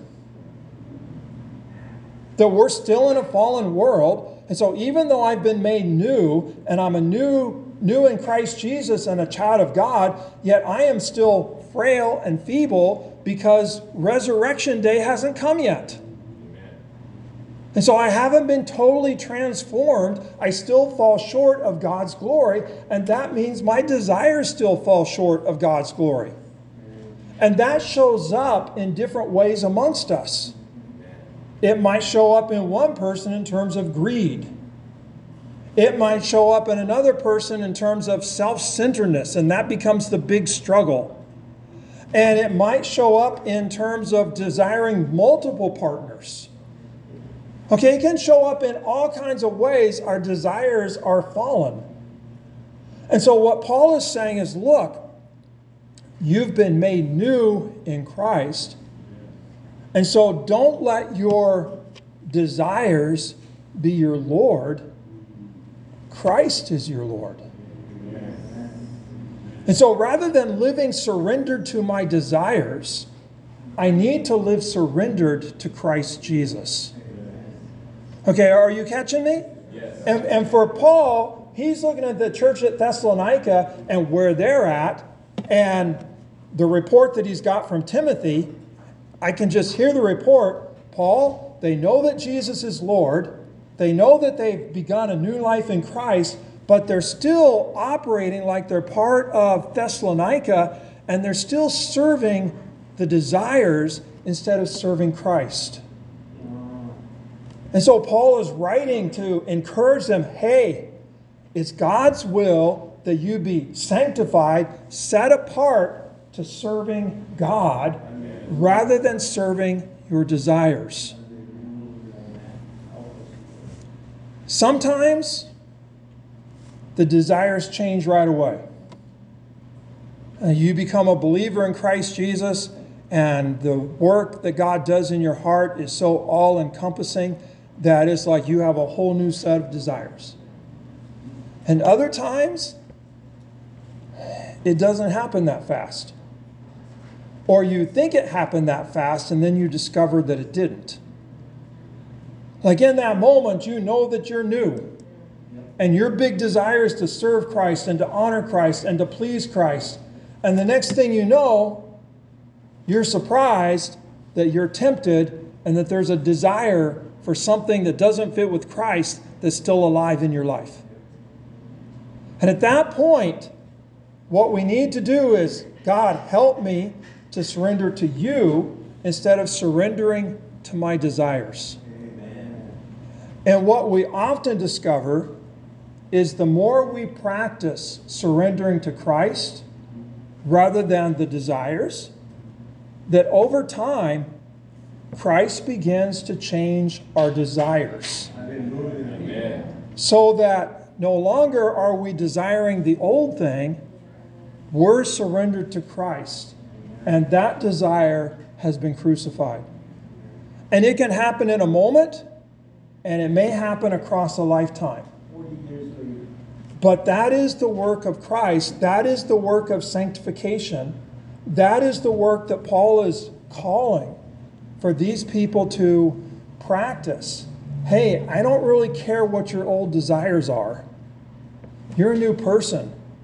That we're still in a fallen world. And so even though I've been made new and I'm a new in Christ Jesus and a child of God, yet I am still frail and feeble because resurrection day hasn't come yet. And so I haven't been totally transformed. I still fall short of God's glory. And that means my desires still fall short of God's glory. And that shows up in different ways amongst us. It might show up in one person in terms of greed. It might show up in another person in terms of self-centeredness. And that becomes the big struggle. And it might show up in terms of desiring multiple partners. Okay, it can show up in all kinds of ways. Our desires are fallen. And so what Paul is saying is, look, you've been made new in Christ. And so don't let your desires be your Lord. Christ is your Lord. And so rather than living surrendered to my desires, I need to live surrendered to Christ Jesus. Okay, are you catching me? Yes. And for Paul, he's looking at the church at Thessalonica and where they're at, and the report that he's got from Timothy. I can just hear the report. Paul, they know that Jesus is Lord. They know that they've begun a new life in Christ, but they're still operating like they're part of Thessalonica, and they're still serving the desires instead of serving Christ. And so Paul is writing to encourage them, hey, it's God's will that you be sanctified, set apart to serving God rather than serving your desires. Sometimes the desires change right away. You become a believer in Christ Jesus, and the work that God does in your heart is so all-encompassing that it's like you have a whole new set of desires. And other times, it doesn't happen that fast. Or you think it happened that fast, and then you discover that it didn't. Like in that moment, you know that you're new. And your big desire is to serve Christ and to honor Christ and to please Christ. And the next thing you know, you're surprised that you're tempted and that there's a desire for something that doesn't fit with Christ that's still alive in your life. And at that point, what we need to do is, God, help me to surrender to you instead of surrendering to my desires. Amen. And what we often discover is the more we practice surrendering to Christ rather than the desires, that over time, Christ begins to change our desires. Amen. So that no longer are we desiring the old thing, we're surrendered to Christ. And that desire has been crucified. And it can happen in a moment, and it may happen across a lifetime. But that is the work of Christ. That is the work of sanctification. That is the work that Paul is calling for these people to practice. Hey, I don't really care what your old desires are. You're a new person.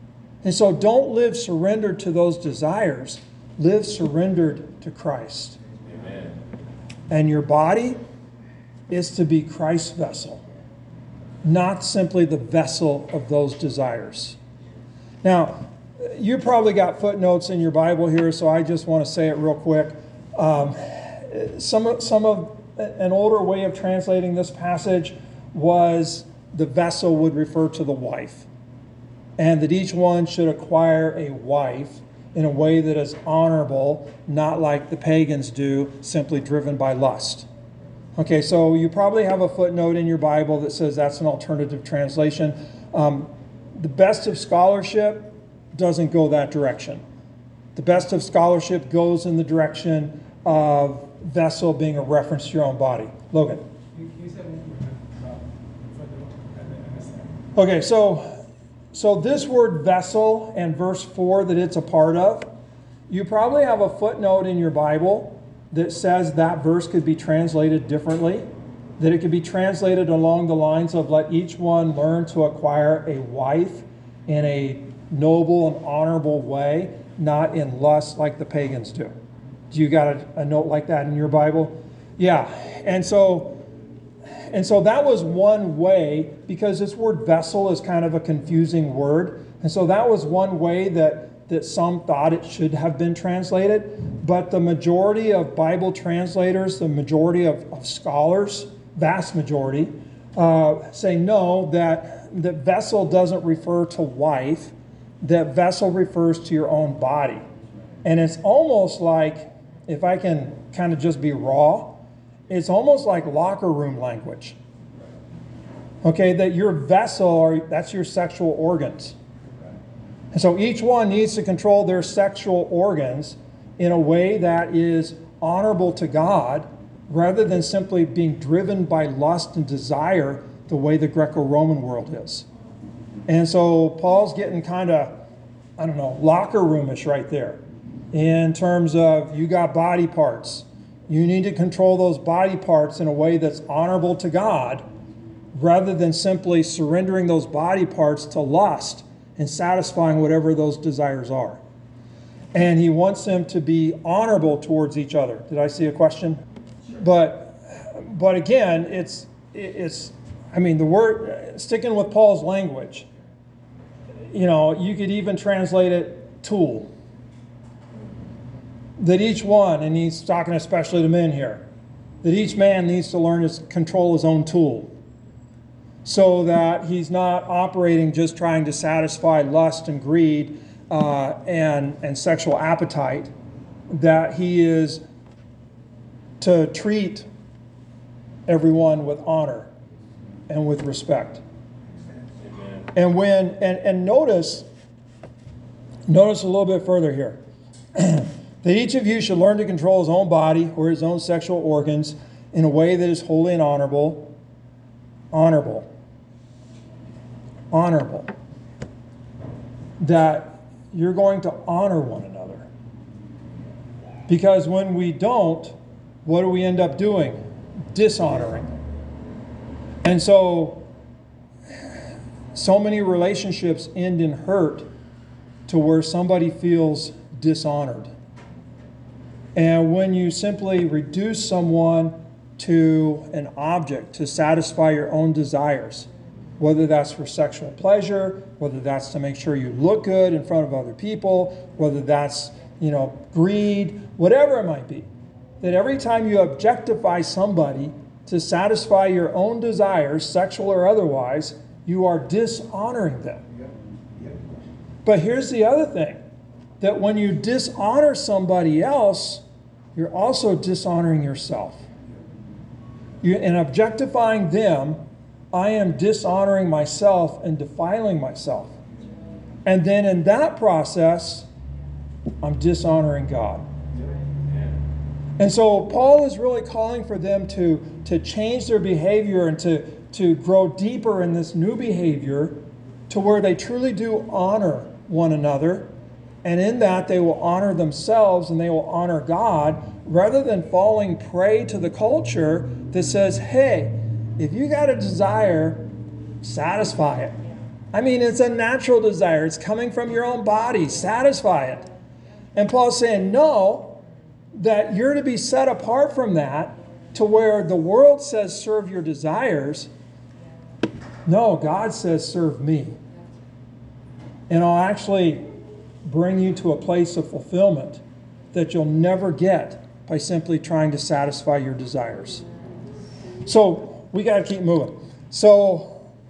And so don't live surrendered to those desires. Live surrendered to Christ. Amen. And your body is to be Christ's vessel, not simply the vessel of those desires. Now, you probably got footnotes in your Bible here, so I just want to say it real quick. Some of an older way of translating this passage was the vessel would refer to the wife, and that each one should acquire a wife in a way that is honorable, not like the pagans do, simply driven by lust. Okay, so you probably have a footnote in your Bible that says that's an alternative translation. The best of scholarship doesn't go that direction. The best of scholarship goes in the direction of vessel being a reference to your own body. Logan. Okay, so this word vessel and verse 4 that it's a part of, you probably have a footnote in your Bible that says that verse could be translated differently, that it could be translated along the lines of let each one learn to acquire a wife in a noble and honorable way, not in lust like the pagans do. Do you got a note like that in your Bible? Yeah. And so that was one way, because this word vessel is kind of a confusing word. And so that was one way that some thought it should have been translated. But the majority of Bible translators, the majority of scholars, vast majority, say no, that vessel doesn't refer to wife, that vessel refers to your own body. And it's almost like, if I can kind of just be raw, it's almost like locker room language. Okay, that your vessel, that's your sexual organs. And so each one needs to control their sexual organs in a way that is honorable to God, rather than simply being driven by lust and desire the way the Greco-Roman world is. And so Paul's getting kind of, locker roomish right there in terms of you got body parts. You need to control those body parts in a way that's honorable to God, rather than simply surrendering those body parts to lust and satisfying whatever those desires are. And he wants them to be honorable towards each other. Did I see a question? Sure. But again, it's the word, sticking with Paul's language, you could even translate it tool. That each one, and he's talking especially to men here, that each man needs to learn to control his own tool, so that he's not operating just trying to satisfy lust and greed and sexual appetite, that he is to treat everyone with honor and with respect. Amen. And notice a little bit further here. That each of you should learn to control his own body or his own sexual organs in a way that is holy and honorable. Honorable. That you're going to honor one another. Because when we don't, what do we end up doing? Dishonoring. And so many relationships end in hurt, to where somebody feels dishonored. And when you simply reduce someone to an object to satisfy your own desires, whether that's for sexual pleasure, whether that's to make sure you look good in front of other people, whether that's, greed, whatever it might be, that every time you objectify somebody to satisfy your own desires, sexual or otherwise, you are dishonoring them. But here's the other thing, that when you dishonor somebody else, you're also dishonoring yourself. In objectifying them, I am dishonoring myself and defiling myself. And then in that process, I'm dishonoring God. And so Paul is really calling for them to change their behavior and to grow deeper in this new behavior, to where they truly do honor one another. And in that, they will honor themselves and they will honor God, rather than falling prey to the culture that says, hey, if you got a desire, satisfy it. I mean, it's a natural desire. It's coming from your own body. Satisfy it. And Paul's saying, no, that you're to be set apart from that to where the world says serve your desires. No, God says serve me. And I'll actually bring you to a place of fulfillment that you'll never get by simply trying to satisfy your desires. So we got to keep moving. So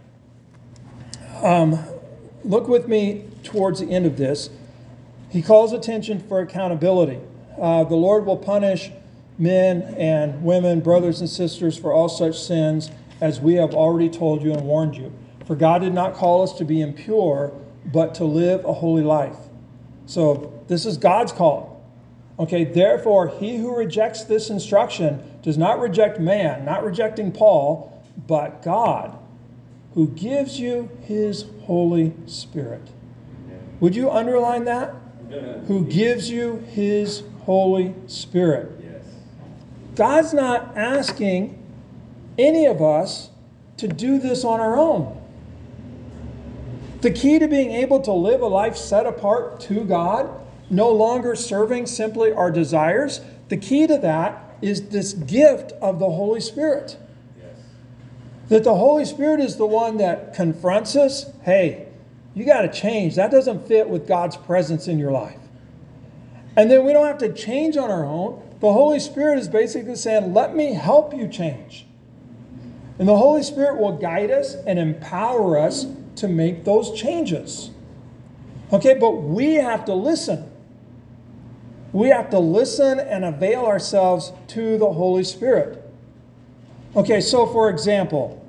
look with me towards the end of this. He calls attention for accountability. The Lord will punish men and women, brothers and sisters, for all such sins as we have already told you and warned you. For God did not call us to be impure, but to live a holy life. So this is God's call. Okay, therefore, he who rejects this instruction does not reject man, not rejecting Paul, but God, who gives you his Holy Spirit. Would you underline that? Who gives you his Holy Spirit. God's not asking any of us to do this on our own. The key to being able to live a life set apart to God, no longer serving simply our desires, the key to that is this gift of the Holy Spirit. That the Holy Spirit is the one that confronts us. Hey, you got to change. That doesn't fit with God's presence in your life. And then we don't have to change on our own. The Holy Spirit is basically saying, let me help you change. And the Holy Spirit will guide us and empower us to make those changes. Okay, but we have to listen. We have to listen and avail ourselves to the Holy Spirit. Okay, so for example,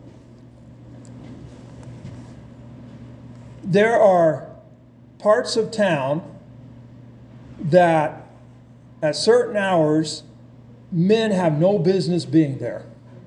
there are parts of town that at certain hours, men have no business being there.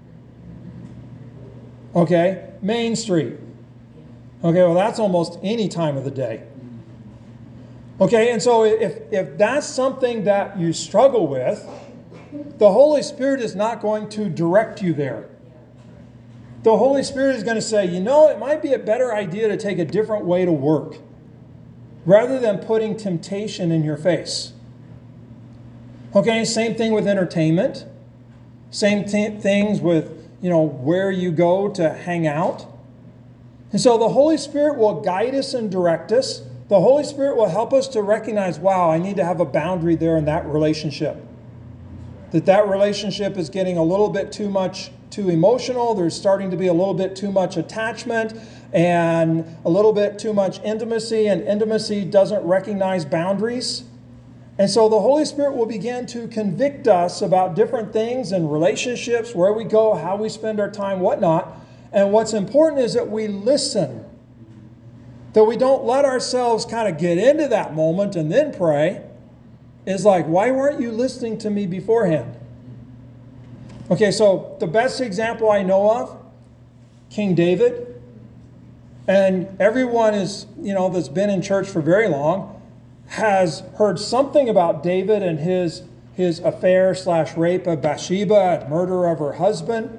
Okay, Main Street. Okay, well, that's almost any time of the day. Okay, and so if that's something that you struggle with, the Holy Spirit is not going to direct you there. The Holy Spirit is going to say, you know, it might be a better idea to take a different way to work rather than putting temptation in your face. Okay, same thing with entertainment. Same things with, where you go to hang out. And so the Holy Spirit will guide us and direct us. The Holy Spirit will help us to recognize, wow, I need to have a boundary there in that relationship. That relationship is getting a little bit too emotional. There's starting to be a little bit too much attachment and a little bit too much intimacy, and intimacy doesn't recognize boundaries. And so the Holy Spirit will begin to convict us about different things and relationships, where we go, how we spend our time, whatnot. And what's important is that we listen. That we don't let ourselves kind of get into that moment and then pray. It's like, why weren't you listening to me beforehand? Okay, so the best example I know of, King David. And everyone is, that's been in church for very long has heard something about David and his affair/rape of Bathsheba and murder of her husband.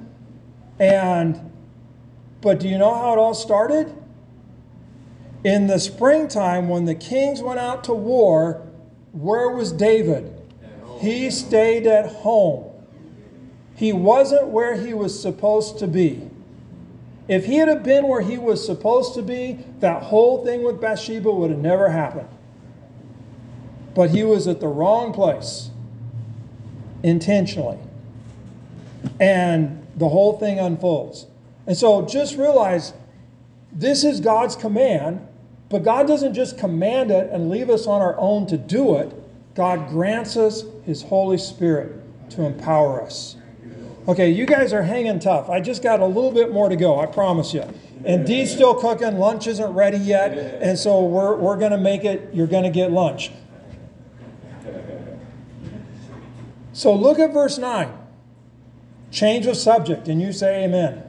But do you know how it all started? In the springtime, when the kings went out to war, where was David? He stayed at home. He wasn't where he was supposed to be. If he had been where he was supposed to be, that whole thing with Bathsheba would have never happened. But he was at the wrong place, intentionally. And the whole thing unfolds. And so just realize this is God's command, but God doesn't just command it and leave us on our own to do it. God grants us his Holy Spirit to empower us. Okay, you guys are hanging tough. I just got a little bit more to go, I promise you. And Dee's still cooking. Lunch isn't ready yet. And so we're going to make it. You're going to get lunch. So look at verse 9. Change of subject, and you say amen.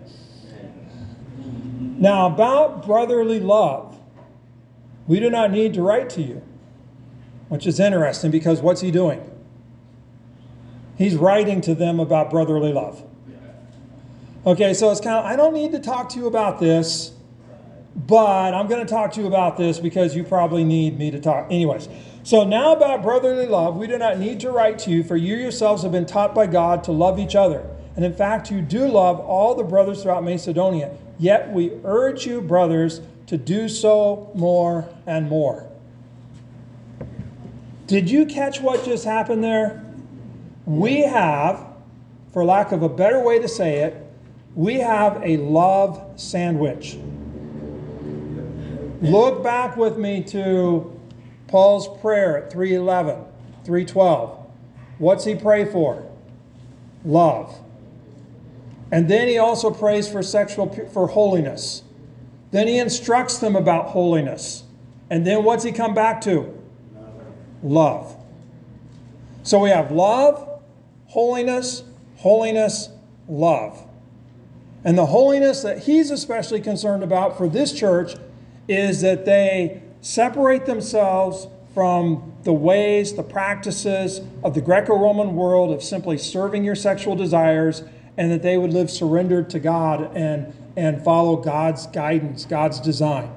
Now, about brotherly love, we do not need to write to you, which is interesting because what's he doing? He's writing to them about brotherly love. Okay, so it's kind of, I don't need to talk to you about this But I'm going to talk to you about this because you probably need me to talk. Anyways, so now about brotherly love, we do not need to write to you, for you yourselves have been taught by God to love each other. And in fact, you do love all the brothers throughout Macedonia. Yet we urge you, brothers, to do so more and more. Did you catch what just happened there? We have, for lack of a better way to say it, we have a love sandwich. Look back with me to Paul's prayer at 3:11, 3:12. What's he pray for? Love. And then he also prays for holiness. Then he instructs them about holiness. And then what's he come back to? Love. So we have love, holiness, holiness, love. And the holiness that he's especially concerned about for this church is that they separate themselves from the ways, the practices of the Greco-Roman world of simply serving your sexual desires, and that they would live surrendered to God and follow God's guidance, God's design.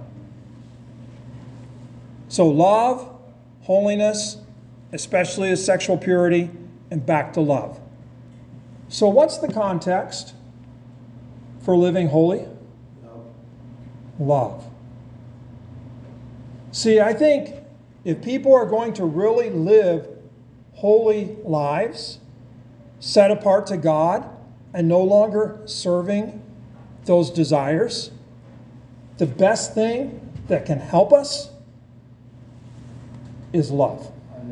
So love, holiness, especially as sexual purity, and back to love. So what's the context for living holy? Love. See, I think if people are going to really live holy lives, set apart to God, and no longer serving those desires, the best thing that can help us is love.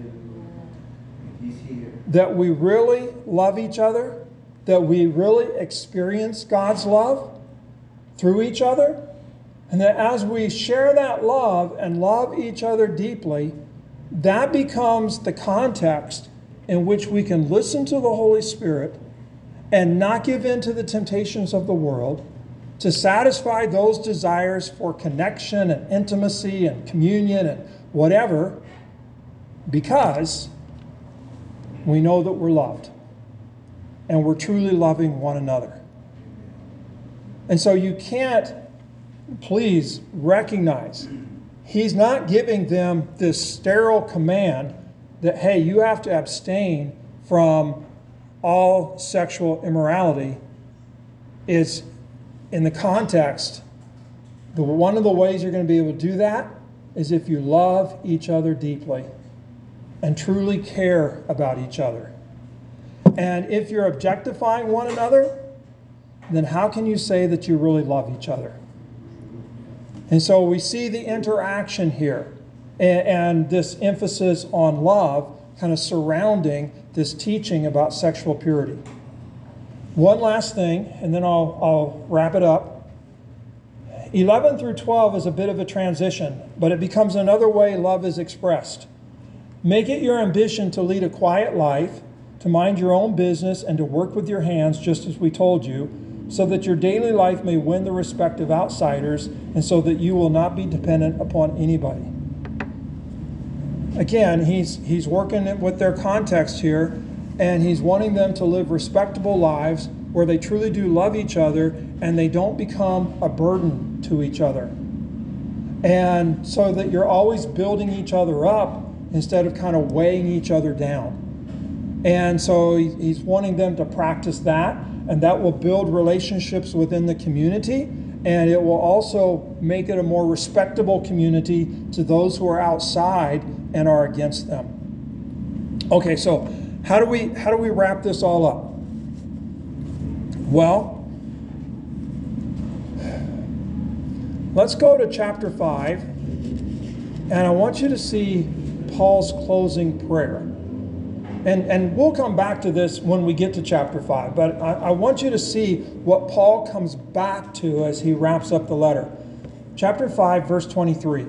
That we really love each other, that we really experience God's love through each other, and that as we share that love and love each other deeply, that becomes the context in which we can listen to the Holy Spirit and not give in to the temptations of the world, to satisfy those desires for connection and intimacy and communion and whatever, because we know that we're loved and we're truly loving one another. And so you can't, please recognize, he's not giving them this sterile command that, hey, you have to abstain from all sexual immorality. Is in the context, one of the ways you're going to be able to do that is if you love each other deeply and truly care about each other. And if you're objectifying one another, then how can you say that you really love each other? And so we see the interaction here and this emphasis on love kind of surrounding this teaching about sexual purity. One last thing, and then I'll wrap it up. 11 through 12 is a bit of a transition, but it becomes another way love is expressed. Make it your ambition to lead a quiet life, to mind your own business, and to work with your hands, just as we told you, so that your daily life may win the respect of outsiders, and so that you will not be dependent upon anybody. Again, he's working with their context here, and he's wanting them to live respectable lives where they truly do love each other and they don't become a burden to each other. And so that you're always building each other up instead of kind of weighing each other down. And so he's wanting them to practice that, and that will build relationships within the community, and it will also make it a more respectable community to those who are outside and are against them. Okay, so how do we wrap this all up? Well, let's go to chapter 5, and I want you to see Paul's closing prayer. And we'll come back to this when we get to chapter 5, but I want you to see what Paul comes back to as he wraps up the letter. Chapter 5, verse 23.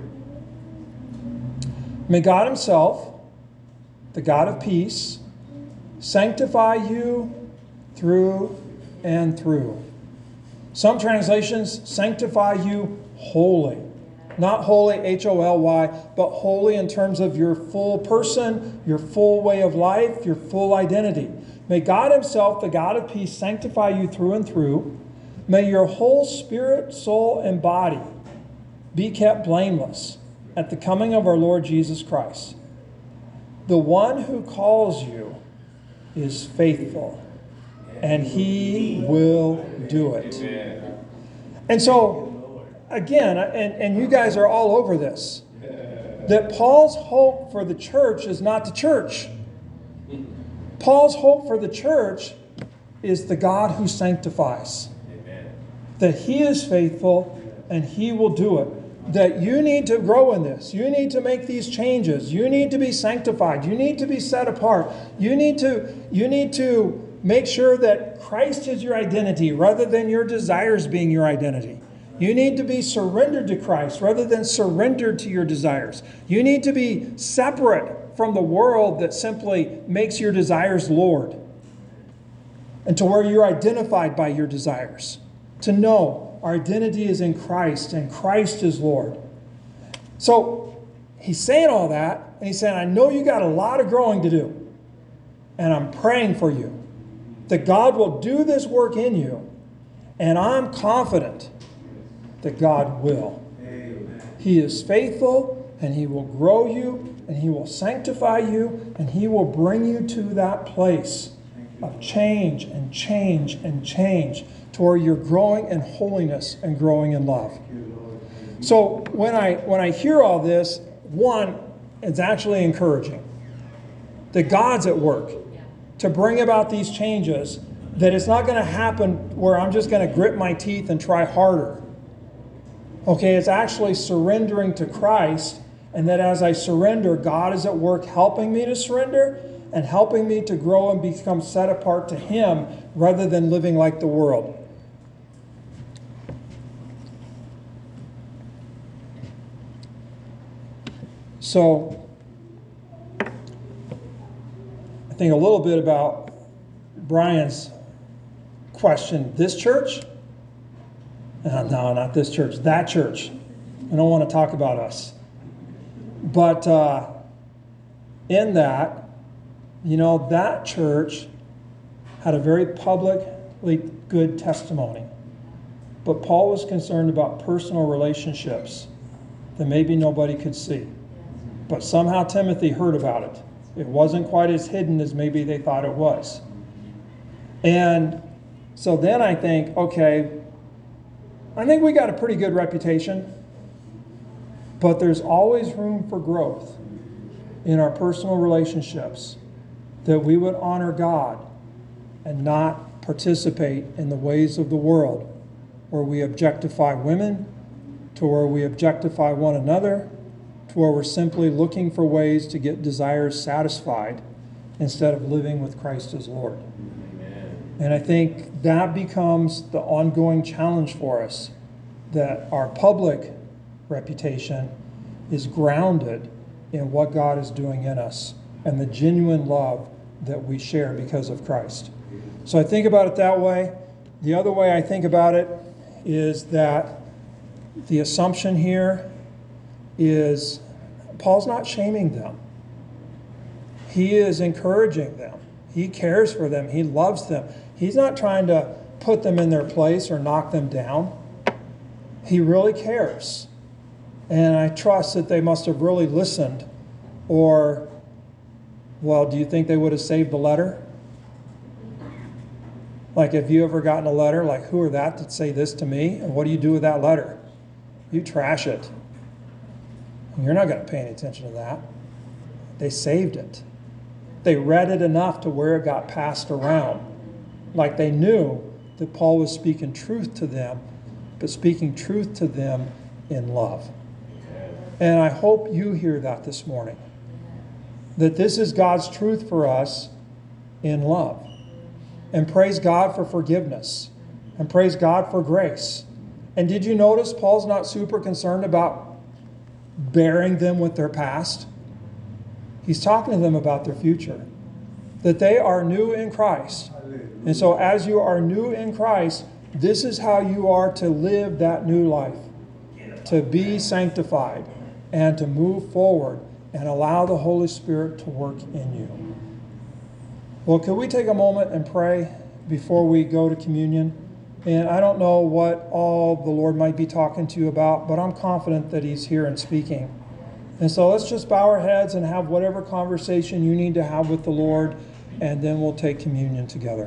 May God himself, the God of peace, sanctify you through and through. Some translations, sanctify you wholly. Not holy, H-O-L-Y, but holy in terms of your full person, your full way of life, your full identity. May God himself, the God of peace, sanctify you through and through. May your whole spirit, soul, and body be kept blameless at the coming of our Lord Jesus Christ. The one who calls you is faithful, and he will do it. And so, again, and you guys are all over this, that Paul's hope for the church is not the church. Paul's hope for the church is the God who sanctifies. That he is faithful and he will do it. That you need to grow in this. You need to make these changes. You need to be sanctified. You need to be set apart. You need to make sure that Christ is your identity rather than your desires being your identity. You need to be surrendered to Christ rather than surrendered to your desires. You need to be separate from the world that simply makes your desires Lord. And to where you're identified by your desires. To know our identity is in Christ and Christ is Lord. So he's saying all that, and he's saying, I know you got a lot of growing to do. And I'm praying for you that God will do this work in you. And I'm confident that God will. Amen. He is faithful, and he will grow you, and he will sanctify you, and he will bring you to that place of change and change and change to where you're growing in holiness and growing in love. So when I hear all this, one, it's actually encouraging that God's at work to bring about these changes, that it's not going to happen where I'm just going to grit my teeth and try harder. Okay, it's actually surrendering to Christ, and that as I surrender, God is at work helping me to surrender and helping me to grow and become set apart to him rather than living like the world. So, I think a little bit about Brian's question. This church? No, not this church. That church. I don't want to talk about us. But in that, that church had a very publicly good testimony. But Paul was concerned about personal relationships that maybe nobody could see. But somehow Timothy heard about it. It wasn't quite as hidden as maybe they thought it was. And so then I think, okay, I think we got a pretty good reputation, but there's always room for growth in our personal relationships, that we would honor God and not participate in the ways of the world where we objectify women, to where we objectify one another, to where we're simply looking for ways to get desires satisfied instead of living with Christ as Lord. Amen. And I think that becomes the ongoing challenge for us, that our public reputation is grounded in what God is doing in us and the genuine love that we share because of Christ. So I think about it that way. The other way I think about it is that the assumption here is Paul's not shaming them. He is encouraging them. He cares for them. He loves them. He's not trying to put them in their place or knock them down. He really cares. And I trust that they must have really listened. Or, well, do you think they would have saved the letter? Like, have you ever gotten a letter like, who are that to say this to me? And what do you do with that letter? You trash it. You're not going to pay any attention to that. They saved it. They read it enough to where it got passed around. Like they knew that Paul was speaking truth to them, but speaking truth to them in love. And I hope you hear that this morning. That this is God's truth for us in love. And praise God for forgiveness. And praise God for grace. And did you notice Paul's not super concerned about bearing them with their past? He's talking to them about their future. That they are new in Christ. And so as you are new in Christ, this is how you are to live that new life. To be sanctified and to move forward and allow the Holy Spirit to work in you. Well, could we take a moment and pray before we go to communion? And I don't know what all the Lord might be talking to you about, but I'm confident that He's here and speaking. And so let's just bow our heads and have whatever conversation you need to have with the Lord, and then we'll take communion together.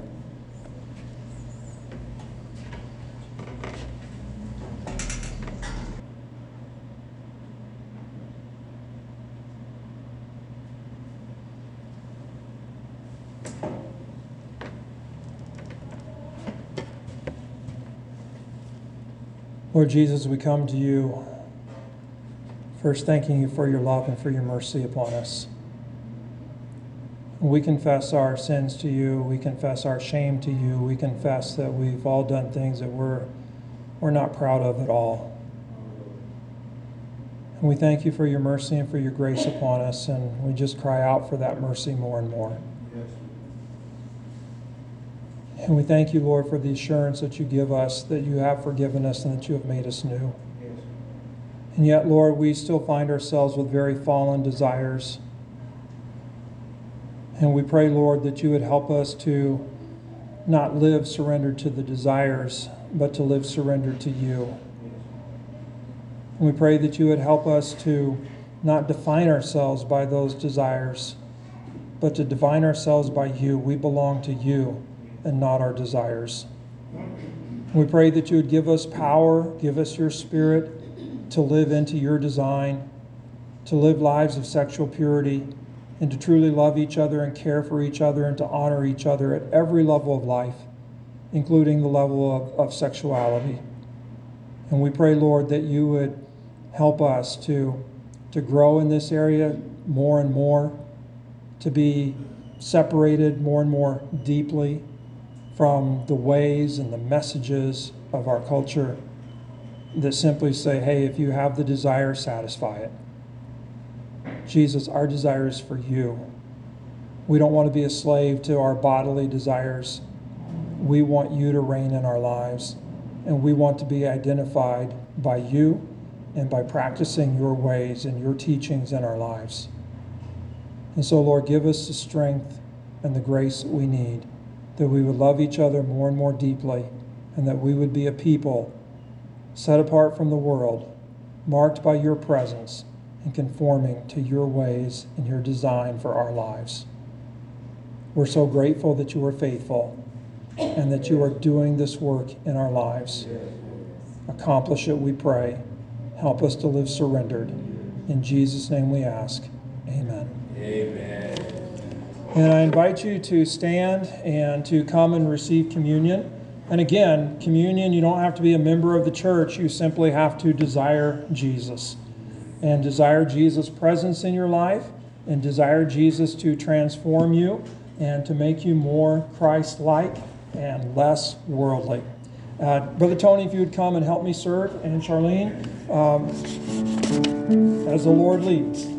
Lord Jesus, we come to you first thanking you for your love and for your mercy upon us. We confess our sins to you. We confess our shame to you. We confess that we've all done things that we're not proud of at all. And we thank you for your mercy and for your grace upon us, and we just cry out for that mercy more and more. And we thank you, Lord, for the assurance that you give us, that you have forgiven us and that you have made us new. And yet, Lord, we still find ourselves with very fallen desires. And we pray, Lord, that you would help us to not live surrendered to the desires, but to live surrendered to you. And we pray that you would help us to not define ourselves by those desires, but to define ourselves by you. We belong to you and not our desires. We pray that you would give us power, give us your Spirit to live into your design, to live lives of sexual purity, and to truly love each other and care for each other and to honor each other at every level of life, including the level of sexuality. And we pray, Lord, that you would help us to grow in this area more and more, to be separated more and more deeply from the ways and the messages of our culture that simply say, hey, if you have the desire, satisfy it. Jesus, our desire is for you. We don't want to be a slave to our bodily desires. We want you to reign in our lives, and we want to be identified by you and by practicing your ways and your teachings in our lives. And so, Lord, give us the strength and the grace that we need, that we would love each other more and more deeply, and that we would be a people set apart from the world, marked by your presence and conforming to your ways and your design for our lives. We're so grateful that you are faithful and that you are doing this work in our lives. Accomplish it, we pray. Help us to live surrendered. In Jesus' name we ask. Amen. Amen. And I invite you to stand and to come and receive communion. And again, communion, you don't have to be a member of the church. You simply have to desire Jesus. And desire Jesus' presence in your life. And desire Jesus to transform you and to make you more Christ-like and less worldly. Brother Tony, if you would come and help me serve, and Charlene, as the Lord leads.